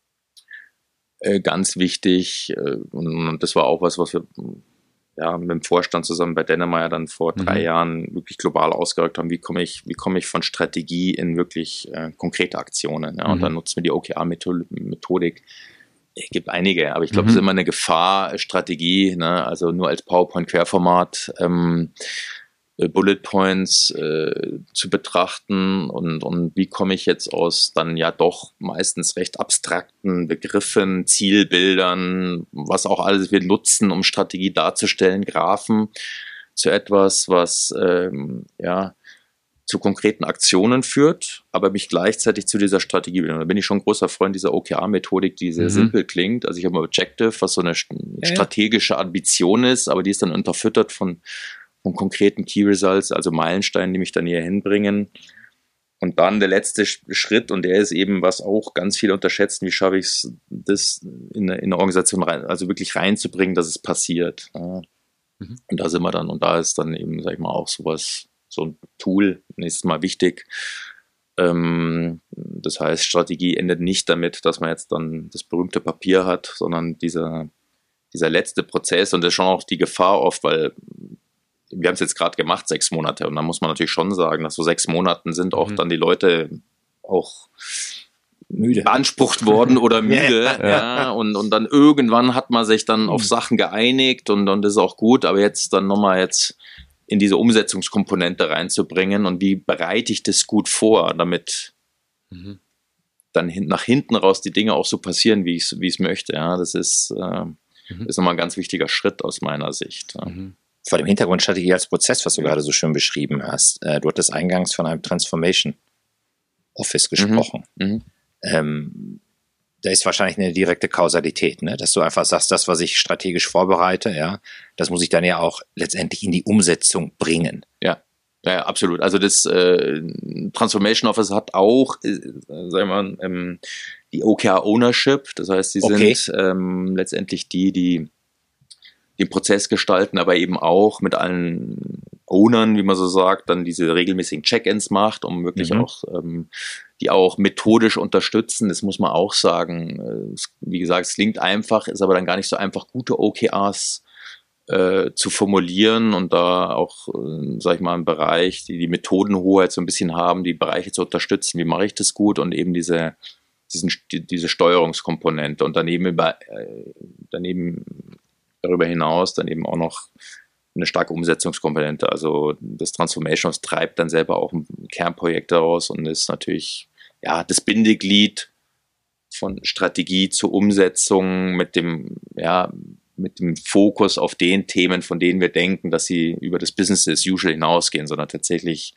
Speaker 2: äh, ganz wichtig, äh, und, und das war auch was, was wir ja, mit dem Vorstand zusammen bei Dennemeyer dann vor mhm. drei Jahren wirklich global ausgereicht haben, wie komme ich, wie komme ich von Strategie in wirklich äh, konkrete Aktionen. Ja? Mhm. Und dann nutzen wir die O K R-Methodik. Es gibt einige, aber ich glaube, es mhm. ist immer eine Gefahr, Strategie, ne? Also nur als PowerPoint-Querformat ähm, Bullet Points äh, zu betrachten und, und wie komme ich jetzt aus dann ja doch meistens recht abstrakten Begriffen, Zielbildern, was auch alles wir nutzen, um Strategie darzustellen, Graphen, zu etwas, was ähm, ja zu konkreten Aktionen führt, aber mich gleichzeitig zu dieser Strategie bildet. Da bin ich schon ein großer Freund dieser O K R-Methodik, die sehr mhm. simpel klingt. Also ich habe ein Objective, was so eine strategische Ambition ist, aber die ist dann unterfüttert von von konkreten Key Results, also Meilensteinen, die mich da näher hinbringen. Und dann der letzte Schritt, und der ist eben, was auch ganz viele unterschätzen, wie schaffe ich es, das in eine, in eine Organisation rein, also wirklich reinzubringen, dass es passiert. Ja. Mhm. Und da sind wir dann, und da ist dann eben, sag ich mal, auch sowas, so ein Tool, nächstes Mal wichtig. Ähm, das heißt, Strategie endet nicht damit, dass man jetzt dann das berühmte Papier hat, sondern dieser, dieser letzte Prozess, und das ist schon auch die Gefahr oft, weil wir haben es jetzt gerade gemacht, sechs Monate, und dann muss man natürlich schon sagen, dass so sechs Monaten sind auch mhm. dann die Leute auch müde beansprucht worden oder müde, ja, ja. ja, und, und dann irgendwann hat man sich dann mhm. auf Sachen geeinigt, und, und das ist auch gut, aber jetzt dann nochmal jetzt in diese Umsetzungskomponente reinzubringen, und wie bereite ich das gut vor, damit mhm. dann hin, nach hinten raus die Dinge auch so passieren, wie ich es wie ich es möchte, ja, das ist, äh, mhm. ist nochmal ein ganz wichtiger Schritt aus meiner Sicht, ja.
Speaker 3: Mhm. Vor dem Hintergrund Strategie als Prozess, was du ja. gerade so schön beschrieben hast. Äh, du hattest eingangs von einem Transformation Office gesprochen. Mhm. Mhm. Ähm, da ist wahrscheinlich eine direkte Kausalität, ne? Dass du einfach sagst, das, was ich strategisch vorbereite, ja, das muss ich dann ja auch letztendlich in die Umsetzung bringen.
Speaker 2: Ja, ja, absolut. Also das äh, Transformation Office hat auch, äh, sagen wir mal, ähm, die O K R Ownership. Das heißt, sie okay. sind ähm, letztendlich die, die den Prozess gestalten, aber eben auch mit allen Ownern, wie man so sagt, dann diese regelmäßigen Check-ins macht, um wirklich mhm. auch, ähm, die auch methodisch unterstützen. Das muss man auch sagen. Es, wie gesagt, es klingt einfach, ist aber dann gar nicht so einfach, gute O K Rs äh, zu formulieren und da auch, äh, sag ich mal, im Bereich, die die Methodenhoheit so ein bisschen haben, die Bereiche zu unterstützen. Wie mache ich das gut? Und eben diese, diesen, die, diese Steuerungskomponente und daneben über, äh, daneben darüber hinaus dann eben auch noch eine starke Umsetzungskomponente. Also das Transformation Office treibt dann selber auch ein Kernprojekt daraus und ist natürlich ja das Bindeglied von Strategie zur Umsetzung mit dem ja mit dem Fokus auf den Themen, von denen wir denken, dass sie über das Business as usual hinausgehen, sondern tatsächlich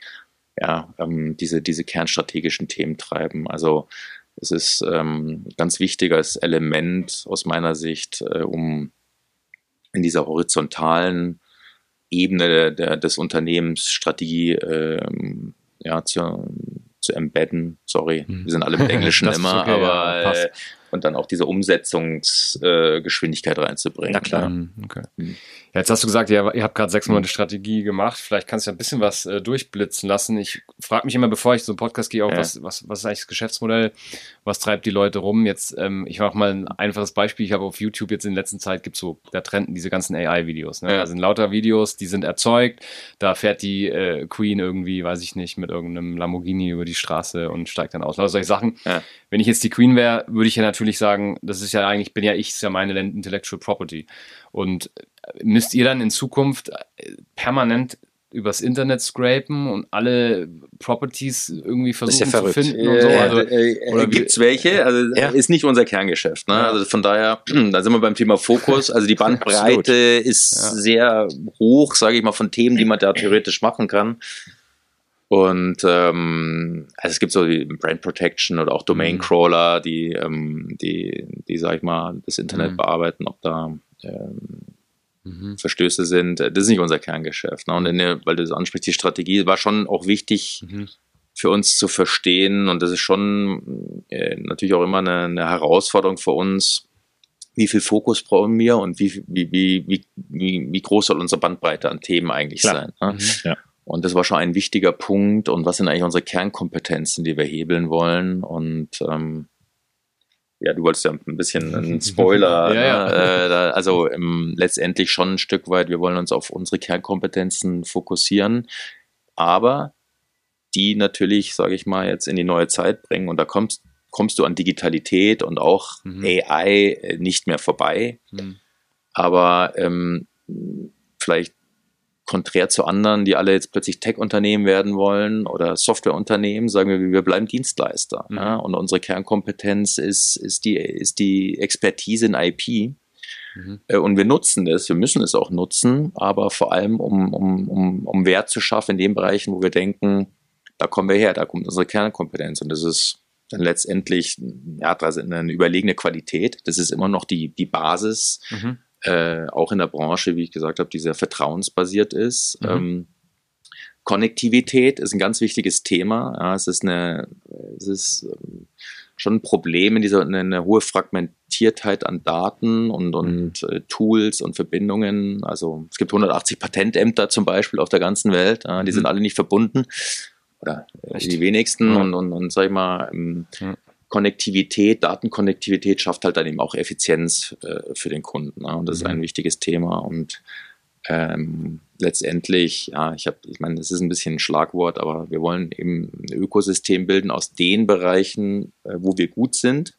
Speaker 2: ja, ähm, diese, diese kernstrategischen Themen treiben. Also es ist ähm, ganz wichtiges Element aus meiner Sicht, äh, um in dieser horizontalen Ebene der, der, des Unternehmens Strategie ähm, ja, zu, zu embedden. Sorry, mhm. wir sind alle im Englischen immer, okay, aber ja, äh, und dann auch diese Umsetzungsgeschwindigkeit äh, reinzubringen.
Speaker 3: Na klar.
Speaker 1: Ja. Okay. Mhm. Ja, jetzt hast du gesagt, ihr, ihr habt gerade sechs Monate Strategie gemacht. Vielleicht kannst du ja ein bisschen was äh, durchblitzen lassen. Ich frage mich immer, bevor ich so einen Podcast gehe, auch, ja. was, was, was ist eigentlich das Geschäftsmodell? Was treibt die Leute rum? Jetzt, ähm, ich mache mal ein einfaches Beispiel. Ich habe auf YouTube jetzt in letzter Zeit, gibt es so, da trenden diese ganzen A I-Videos. Ne?
Speaker 2: Ja.
Speaker 1: Da sind lauter Videos, die sind erzeugt. Da fährt die äh, Queen irgendwie, weiß ich nicht, mit irgendeinem Lamborghini über die Straße und steigt dann aus. Lauter solche Sachen.
Speaker 2: Ja.
Speaker 1: Wenn ich jetzt die Queen wäre, würde ich ja natürlich sagen, das ist ja eigentlich, bin ja ich, ist ja meine Intellectual Property. Und müsst ihr dann in Zukunft permanent übers Internet scrapen und alle Properties irgendwie versuchen ja zu finden und so? Also,
Speaker 2: äh, äh, Gibt es welche? Also ja. Ist nicht unser Kerngeschäft. Ne? Ja. Also von daher, da sind wir beim Thema Fokus. Also die Bandbreite ist ja. sehr hoch, sage ich mal, von Themen, die man da theoretisch machen kann. Und ähm, also es gibt so die Brand Protection oder auch Domain Crawler, die, ähm, die, die, sag ich mal, das Internet mhm. bearbeiten, ob da ähm, mhm. Verstöße sind. Das ist nicht unser Kerngeschäft. Ne? Und in der, weil du das ansprichst, die Strategie war schon auch wichtig mhm. für uns zu verstehen. Und das ist schon äh, natürlich auch immer eine, eine Herausforderung für uns. Wie viel Fokus brauchen wir und wie, wie, wie, wie, wie, wie groß soll unsere Bandbreite an Themen eigentlich Klar. sein? Ne?
Speaker 3: Mhm. Ja.
Speaker 2: Und das war schon ein wichtiger Punkt. Und was sind eigentlich unsere Kernkompetenzen, die wir hebeln wollen? Und ähm, ja, du wolltest ja ein bisschen einen Spoiler.
Speaker 1: ja, ja.
Speaker 2: Ne? Äh, da, also ähm, letztendlich schon ein Stück weit, wir wollen uns auf unsere Kernkompetenzen fokussieren, aber die natürlich, sage ich mal, jetzt in die neue Zeit bringen. Und da kommst, kommst du an Digitalität und auch mhm. A I nicht mehr vorbei. Mhm. Aber ähm, vielleicht konträr zu anderen, die alle jetzt plötzlich Tech-Unternehmen werden wollen oder Softwareunternehmen, sagen wir, wir bleiben Dienstleister. Mhm. Ja? Und unsere Kernkompetenz ist, ist, die, ist die Expertise in I P. Mhm. Und wir nutzen das, wir müssen es auch nutzen, aber vor allem, um, um, um, um Wert zu schaffen in den Bereichen, wo wir denken, da kommen wir her, da kommt unsere Kernkompetenz. Und das ist dann letztendlich ja, das ist eine überlegene Qualität. Das ist immer noch die, die Basis, mhm. Äh, auch in der Branche, wie ich gesagt habe, die sehr vertrauensbasiert ist. Mhm. Ähm, Konnektivität ist ein ganz wichtiges Thema. Ja, es ist, eine, es ist ähm, schon ein Problem in dieser eine, eine hohe Fragmentiertheit an Daten und, und mhm. äh, Tools und Verbindungen. Also es gibt hundertachtzig Patentämter zum Beispiel auf der ganzen Welt. Ja, die mhm. sind alle nicht verbunden oder äh, die wenigsten. Mhm. Und, und, und sag ich mal, ähm, mhm. Konnektivität, Datenkonnektivität schafft halt dann eben auch Effizienz äh, für den Kunden. Ne? Und das mhm. ist ein wichtiges Thema. Und ähm, letztendlich, ja, ich habe, ich meine, das ist ein bisschen ein Schlagwort, aber wir wollen eben ein Ökosystem bilden aus den Bereichen, äh, wo wir gut sind.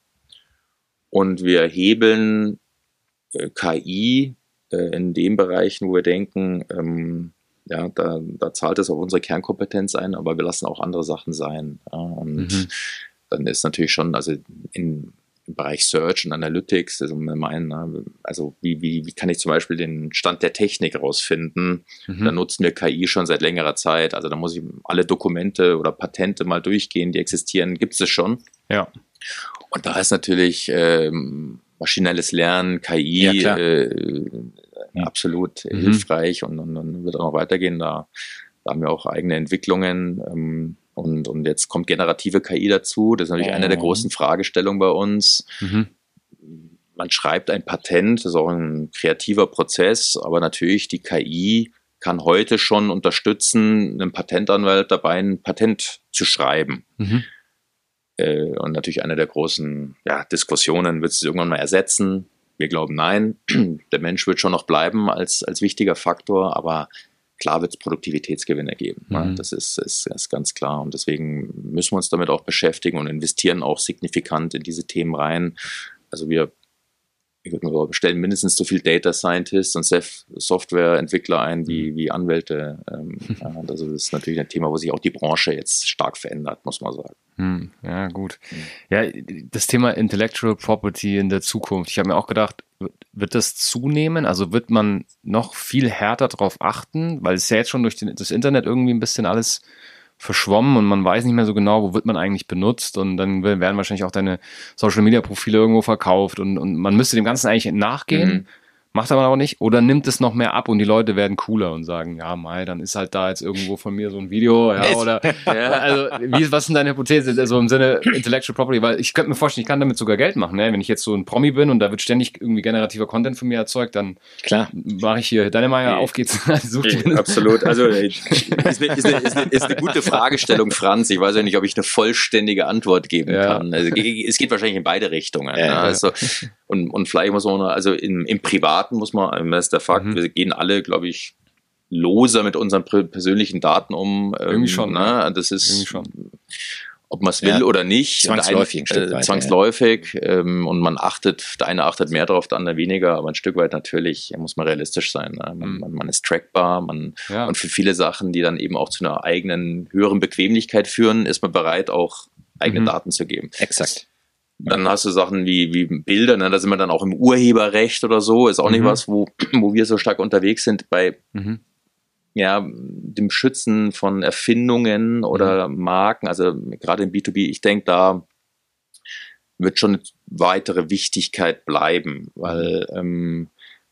Speaker 2: Und wir hebeln äh, K I äh, in den Bereichen, wo wir denken, ähm, ja, da, da zahlt es auf unsere Kernkompetenz ein, aber wir lassen auch andere Sachen sein. Ja? Und mhm. dann ist natürlich schon, also in, im Bereich Search und Analytics, also, mein, also wie, wie, wie kann ich zum Beispiel den Stand der Technik rausfinden? Mhm. Da nutzen wir K I schon seit längerer Zeit. Also da muss ich alle Dokumente oder Patente mal durchgehen, die existieren, gibt es schon.
Speaker 1: Ja.
Speaker 2: Und da ist natürlich ähm, maschinelles Lernen, K I,
Speaker 3: ja,
Speaker 2: äh, ja. absolut mhm. hilfreich und, und, und wird auch noch weitergehen. Da, da haben wir auch eigene Entwicklungen. Ähm, Und, und jetzt kommt generative K I dazu. Das ist natürlich oh. eine der großen Fragestellungen bei uns. Mhm. Man schreibt ein Patent, das ist auch ein kreativer Prozess, aber natürlich die K I kann heute schon unterstützen, einem Patentanwalt dabei ein Patent zu schreiben. Mhm. Äh, und natürlich eine der großen ja, Diskussionen, wird es irgendwann mal ersetzen? Wir glauben nein. Der Mensch wird schon noch bleiben als, als wichtiger Faktor, aber klar wird es Produktivitätsgewinne geben. Mhm. Ja, das ist, ist, ist ganz klar. Und deswegen müssen wir uns damit auch beschäftigen und investieren auch signifikant in diese Themen rein. Also wir, ich würde mal sagen, stellen mindestens so viel Data Scientists und Softwareentwickler ein wie, wie Anwälte. Ähm, ja, also das ist natürlich ein Thema, wo sich auch die Branche jetzt stark verändert, muss man sagen.
Speaker 1: Hm, ja, gut. Ja, das Thema Intellectual Property in der Zukunft. Ich habe mir auch gedacht, wird das zunehmen? Also wird man noch viel härter darauf achten? Weil es ja jetzt schon durch den, das Internet irgendwie ein bisschen alles verschwommen und man weiß nicht mehr so genau, wo wird man eigentlich benutzt und dann werden wahrscheinlich auch deine Social-Media-Profile irgendwo verkauft und, und man müsste dem Ganzen eigentlich nachgehen, mhm. macht aber auch nicht oder nimmt es noch mehr ab und die Leute werden cooler und sagen, ja Mai, dann ist halt da jetzt irgendwo von mir so ein Video, ja, oder ja, also wie, was ist denn deine Hypothese, also im Sinne Intellectual Property, weil ich könnte mir vorstellen, ich kann damit sogar Geld machen, ne? Wenn ich jetzt so ein Promi bin und da wird ständig irgendwie generativer Content von mir erzeugt, dann
Speaker 3: klar
Speaker 1: mache ich hier, deine Meier, auf geht's.
Speaker 2: Ja, absolut, also ist eine, ist, eine, ist, eine, ist eine gute Fragestellung, Franz, ich weiß ja nicht, ob ich eine vollständige Antwort geben ja. kann, also es geht wahrscheinlich in beide Richtungen, ja, ne? Also und, und vielleicht muss man, also im, im Privaten muss man, das ist der Fakt, mhm. wir gehen alle, glaube ich, loser mit unseren persönlichen Daten um.
Speaker 1: Ähm, Irgendwie schon.
Speaker 2: Ne? Das ist, Irgendwie schon. Ob man es will
Speaker 3: ja,
Speaker 2: oder nicht.
Speaker 3: Zwangsläufig ein, ein Stück
Speaker 2: äh,
Speaker 3: weit.
Speaker 2: Zwangsläufig. Ja. Ähm, und man achtet, der eine achtet mehr drauf, der andere weniger, aber ein Stück weit natürlich muss man realistisch sein. Ne? Man, mhm. man, man ist trackbar, man, ja. und für viele Sachen, die dann eben auch zu einer eigenen, höheren Bequemlichkeit führen, ist man bereit, auch eigene mhm. Daten zu geben.
Speaker 3: Exakt.
Speaker 2: Dann hast du Sachen wie, wie Bilder, ne? Da sind wir dann auch im Urheberrecht oder so, ist auch mhm. nicht was, wo, wo wir so stark unterwegs sind bei mhm. ja, dem Schützen von Erfindungen oder mhm. Marken, also gerade im B zwei B, ich denke, da wird schon eine weitere Wichtigkeit bleiben, weil ähm,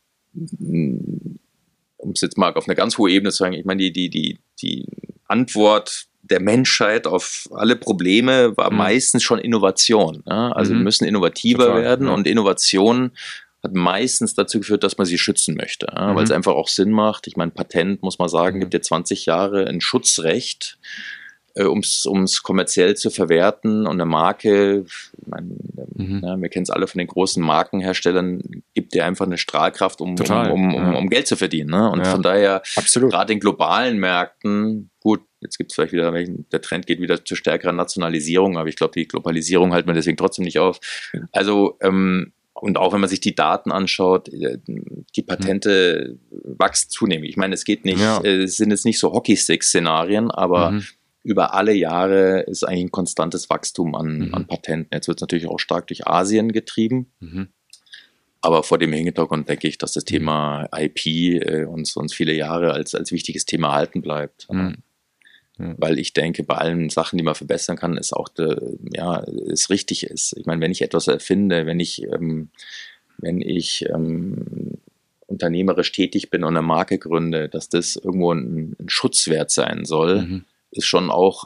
Speaker 2: um es jetzt mal auf eine ganz hohe Ebene zu sagen, ich meine, die, die, die, die Antwort der Menschheit auf alle Probleme war mhm. meistens schon Innovation. Ne? Also mhm. wir müssen innovativer Total, werden ja. und Innovation hat meistens dazu geführt, dass man sie schützen möchte, ja? mhm. weil es einfach auch Sinn macht. Ich meine, Patent, muss man sagen, mhm. gibt dir zwanzig Jahre ein Schutzrecht, äh, um es kommerziell zu verwerten und eine Marke, ich meine, mhm. ja, wir kennen es alle von den großen Markenherstellern, gibt dir einfach eine Strahlkraft, um,
Speaker 1: Total,
Speaker 2: um, um, um,
Speaker 1: ja.
Speaker 2: um Geld zu verdienen. Ne? Und
Speaker 1: ja.
Speaker 2: von daher,
Speaker 3: Absolut.
Speaker 2: Gerade in globalen Märkten, gut, jetzt gibt es vielleicht wieder, der Trend geht wieder zu stärkerer Nationalisierung, aber ich glaube, die Globalisierung halten wir deswegen trotzdem nicht auf. Also, ähm, und auch wenn man sich die Daten anschaut, die Patente mhm. wachsen zunehmend. Ich meine, es geht nicht, ja. es sind jetzt nicht so Hockeystick-Szenarien, aber mhm. über alle Jahre ist eigentlich ein konstantes Wachstum an, mhm. an Patenten. Jetzt wird es natürlich auch stark durch Asien getrieben. Mhm. Aber vor dem Hintergrund denke ich, dass das Thema I P äh, uns, uns viele Jahre als, als wichtiges Thema erhalten bleibt. Mhm. Ja. Weil ich denke, bei allen Sachen, die man verbessern kann, ist auch, de, ja, es richtig ist. Ich meine, wenn ich etwas erfinde, wenn ich, ähm, wenn ich ähm, unternehmerisch tätig bin und eine Marke gründe, dass das irgendwo ein, ein Schutzwert sein soll, mhm. ist schon auch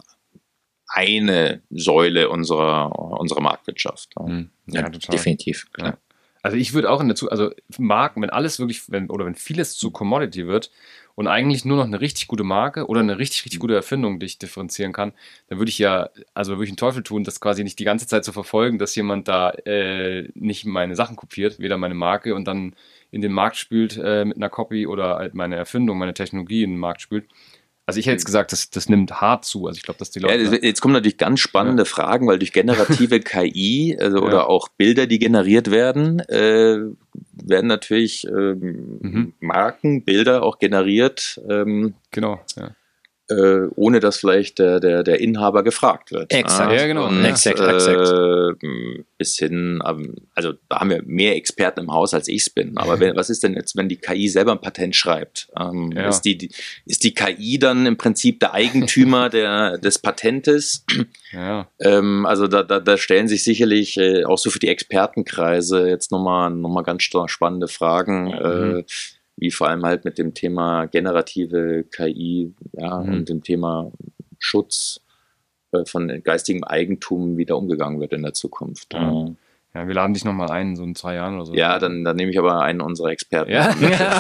Speaker 2: eine Säule unserer, unserer Marktwirtschaft.
Speaker 3: Mhm. Ja, ja, total. Definitiv, klar. Ja.
Speaker 1: Also ich würde auch in der Zukunft, also Marken, wenn alles wirklich, wenn, oder wenn vieles zu Commodity wird und eigentlich nur noch eine richtig gute Marke oder eine richtig, richtig gute Erfindung dich differenzieren kann, dann würde ich ja, also würde ich einen Teufel tun, das quasi nicht die ganze Zeit zu verfolgen, dass jemand da äh, nicht meine Sachen kopiert, weder meine Marke und dann in den Markt spült äh, mit einer Copy oder halt meine Erfindung, meine Technologie in den Markt spült. Also ich hätte jetzt gesagt, das, das nimmt hart zu. Also ich glaube, dass die Leute...
Speaker 2: Ja, jetzt kommen natürlich ganz spannende ja. Fragen, weil durch generative K I also, ja. oder auch Bilder, die generiert werden, äh, werden natürlich ähm, mhm. Marken, Bilder auch generiert. Ähm,
Speaker 1: genau, ja.
Speaker 2: Äh, ohne dass vielleicht der, der, der Inhaber gefragt wird.
Speaker 3: Exakt,
Speaker 2: ah,
Speaker 3: ja genau.
Speaker 2: Und,
Speaker 3: exakt,
Speaker 2: äh,
Speaker 3: exakt.
Speaker 2: Bis hin, also da haben wir mehr Experten im Haus, als ich es bin. Aber wenn, was ist denn jetzt, wenn die K I selber ein Patent schreibt? Ähm, ja. ist, die, ist die K I dann im Prinzip der Eigentümer der, des Patentes?
Speaker 1: Ja.
Speaker 2: Ähm, also da, da, da stellen sich sicherlich äh, auch so für die Expertenkreise jetzt nochmal noch mal ganz spannende Fragen. Mhm. Äh, wie vor allem halt mit dem Thema generative K I ja, mhm. und dem Thema Schutz äh, von geistigem Eigentum wieder umgegangen wird in der Zukunft.
Speaker 1: Ja, ja wir laden dich nochmal ein, so in zwei Jahren oder so.
Speaker 2: Ja, dann, dann nehme ich aber einen unserer Experten.
Speaker 1: Ja,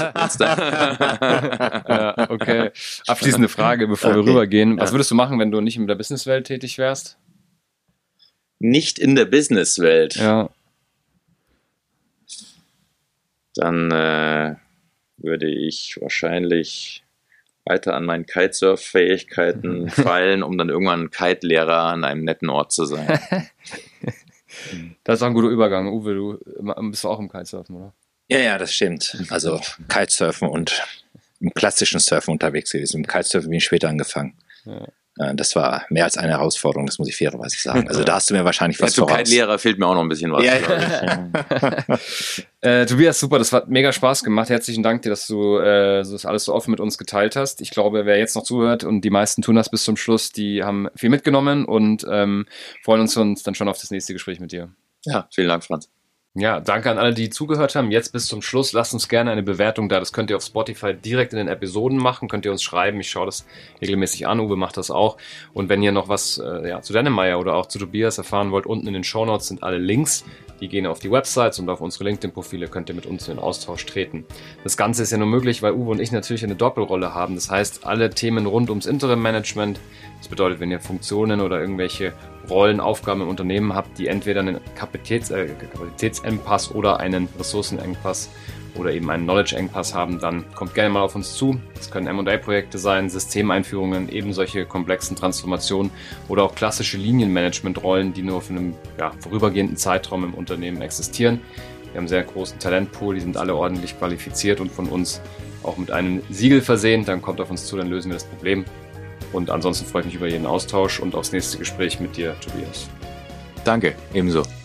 Speaker 1: ja okay. Abschließende Frage, bevor okay. wir rübergehen. Was würdest du machen, wenn du nicht in der Businesswelt tätig wärst?
Speaker 2: Nicht in der Businesswelt?
Speaker 1: Ja.
Speaker 2: Dann äh, würde ich wahrscheinlich weiter an meinen Kitesurf-Fähigkeiten feilen, um dann irgendwann ein Kite-Lehrer an einem netten Ort zu sein.
Speaker 1: Das ist auch ein guter Übergang. Uwe, du bist auch im Kitesurfen, oder?
Speaker 3: Ja, ja, das stimmt. Also Kitesurfen und im klassischen Surfen unterwegs gewesen. Im Kitesurfen bin ich später angefangen.
Speaker 1: Ja.
Speaker 3: Das war mehr als eine Herausforderung, das muss ich fairerweise sagen. Also da hast du mir wahrscheinlich was
Speaker 2: voraus. Kein Lehrer fehlt mir auch noch ein bisschen was. Ja,
Speaker 1: ja. äh, Tobias, super, das hat mega Spaß gemacht. Herzlichen Dank dir, dass du äh, das alles so offen mit uns geteilt hast. Ich glaube, wer jetzt noch zuhört und die meisten tun das bis zum Schluss, die haben viel mitgenommen und ähm, freuen uns, uns dann schon auf das nächste Gespräch mit dir.
Speaker 2: Ja, vielen Dank, Franz.
Speaker 1: Ja, danke an alle, die zugehört haben. Jetzt bis zum Schluss. Lasst uns gerne eine Bewertung da. Das könnt ihr auf Spotify direkt in den Episoden machen. Könnt ihr uns schreiben. Ich schaue das regelmäßig an. Uwe macht das auch. Und wenn ihr noch was äh, ja, zu Dänemeyer oder auch zu Tobias erfahren wollt, unten in den Shownotes sind alle Links. Die gehen auf die Websites und auf unsere LinkedIn-Profile könnt ihr mit uns in den Austausch treten. Das Ganze ist ja nur möglich, weil Uwe und ich natürlich eine Doppelrolle haben. Das heißt, alle Themen rund ums Interim-Management. Das bedeutet, wenn ihr Funktionen oder irgendwelche Rollen, Aufgaben im Unternehmen habt, die entweder einen Kapazitäts, äh, Kapazitätsengpass oder einen Ressourcenengpass oder eben einen Knowledge-Engpass haben, dann kommt gerne mal auf uns zu. Das können M und A-Projekte sein, Systemeinführungen, eben solche komplexen Transformationen oder auch klassische Linienmanagement-Rollen, die nur für einen ja, vorübergehenden Zeitraum im Unternehmen existieren. Wir haben einen sehr großen Talentpool, die sind alle ordentlich qualifiziert und von uns auch mit einem Siegel versehen. Dann kommt auf uns zu, dann lösen wir das Problem. Und ansonsten freue ich mich über jeden Austausch und aufs nächste Gespräch mit dir, Tobias.
Speaker 2: Danke, ebenso.